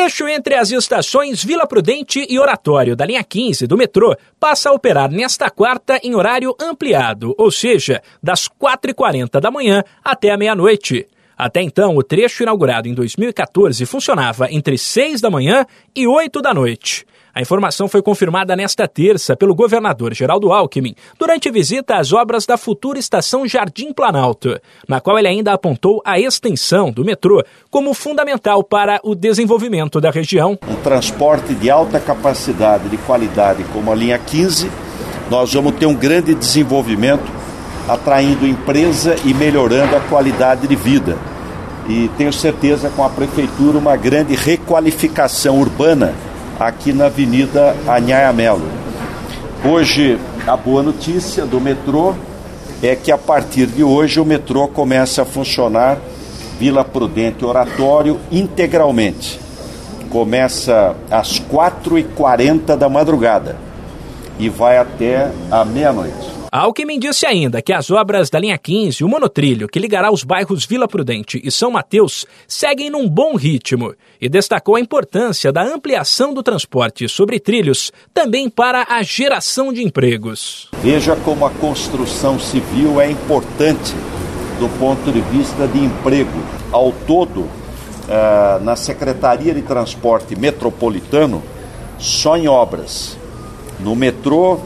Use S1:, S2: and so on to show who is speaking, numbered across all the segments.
S1: trecho entre as estações Vila Prudente e Oratório da linha 15 do metrô passa a operar nesta quarta em horário ampliado, ou seja, das 4h40 da manhã até a meia-noite. Até então, o trecho inaugurado em 2014 funcionava entre 6 da manhã e 8 da noite. A informação foi confirmada nesta terça pelo governador Geraldo Alckmin durante visita às obras da futura estação Jardim Planalto, na qual ele ainda apontou a extensão do metrô como fundamental para o desenvolvimento da região.
S2: Um transporte de alta capacidade, de qualidade, como a linha 15, nós vamos ter um grande desenvolvimento, atraindo empresa e melhorando a qualidade de vida. E tenho certeza, com a prefeitura, uma grande requalificação urbana aqui na Avenida Anhaia Melo. Hoje, a boa notícia do metrô é que a partir de hoje o metrô começa a funcionar Vila Prudente Oratório integralmente. Começa às 4h40 da madrugada e vai até a meia-noite.
S1: Alckmin disse ainda que as obras da linha 15, o monotrilho que ligará os bairros Vila Prudente e São Mateus, seguem num bom ritmo e destacou a importância da ampliação do transporte sobre trilhos também para a geração de empregos.
S2: Veja como a construção civil é importante do ponto de vista de emprego. Ao todo, na Secretaria de Transporte Metropolitano, só em obras, no metrô,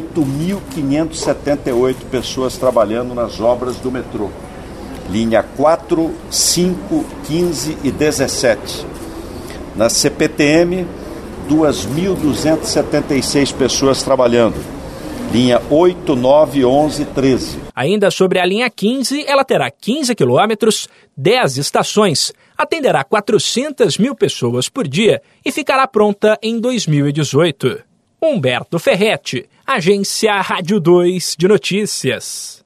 S2: 8.578 pessoas trabalhando nas obras do metrô. Linha 4, 5, 15 e 17. Na CPTM, 2.276 pessoas trabalhando. Linha 8, 9, 11 e 13.
S1: Ainda sobre a linha 15, ela terá 15 quilômetros, 10 estações, atenderá 400 mil pessoas por dia e ficará pronta em 2018. Humberto Ferretti, Agência Rádio 2 de Notícias.